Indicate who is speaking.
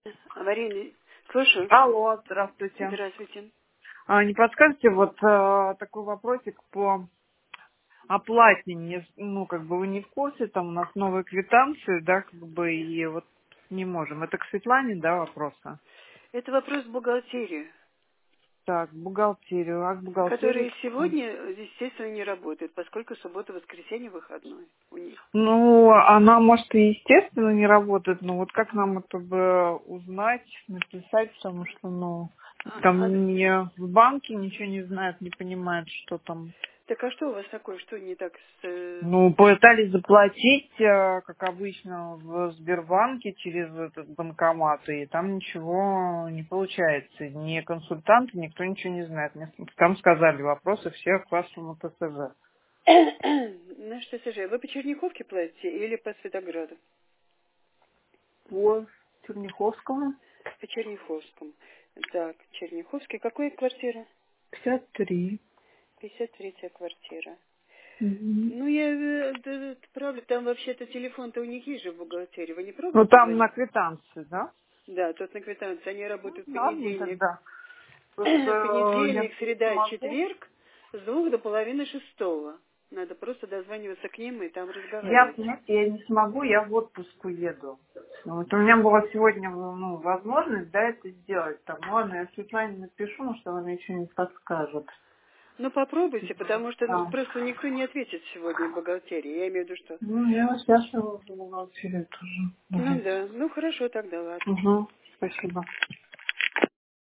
Speaker 1: Аварийный. Слушаю.
Speaker 2: Алло, здравствуйте.
Speaker 1: Здравствуйте.
Speaker 2: Не подскажете, вот такой вопросик по оплате? Вы не в курсе, там у нас новые квитанции, да, и вот не можем. Это к Светлане, да, вопросы?
Speaker 1: Это вопрос в бухгалтерию,
Speaker 2: Так, бухгалтерию, а к бухгалтерии?
Speaker 1: которая сегодня, естественно, не работает, поскольку суббота, воскресенье выходной у них.
Speaker 2: Ну, она, может, и естественно не работает, но вот как нам это бы узнать, написать, потому что,
Speaker 1: А,
Speaker 2: там не в банке ничего не знают, не понимают, что там.
Speaker 1: так а что у вас такое, что не так с...
Speaker 2: Пытались заплатить, как обычно, в Сбербанке через этот банкомат, и там ничего не получается. Ни консультанты, никто ничего не знает. Мне там сказали, вопросы все к вашему ТСЖ.
Speaker 1: На что СЖ? Вы по Черняховке платите или по Светограду?
Speaker 2: По Черняховскому
Speaker 1: По Черняховскому. Так, Черняховский. Какая квартира?
Speaker 2: 53.
Speaker 1: 53-я квартира.
Speaker 2: Мгм.
Speaker 1: Ну, я, это правда, там вообще-то телефон-то у них есть же в бухгалтерии. Вы не
Speaker 2: Ну,
Speaker 1: пробуете
Speaker 2: там на
Speaker 1: звонить?
Speaker 2: квитанции, да?
Speaker 1: Да, тут на квитанции. Они работают в
Speaker 2: Ладно
Speaker 1: понедельник.
Speaker 2: тогда. Просто я
Speaker 1: Понедельник,
Speaker 2: не
Speaker 1: среда,
Speaker 2: могу.
Speaker 1: четверг с 2 до 5:30. Надо просто дозваниваться к ним и там
Speaker 2: Я,
Speaker 1: разговаривать.
Speaker 2: понимаете, я не смогу, я в отпуск уеду. Вот у меня была сегодня, возможность, да, это сделать. Там, ладно, я Светлане напишу, может, она мне что-нибудь подскажет.
Speaker 1: Ну, попробуйте, потому что
Speaker 2: Да.
Speaker 1: просто никто не ответит сегодня в бухгалтерии. Я имею в виду, что...
Speaker 2: Я сейчас его в бухгалтерию тоже.
Speaker 1: Ну
Speaker 2: Давайте.
Speaker 1: да, ну хорошо тогда, ладно.
Speaker 2: Угу. Спасибо.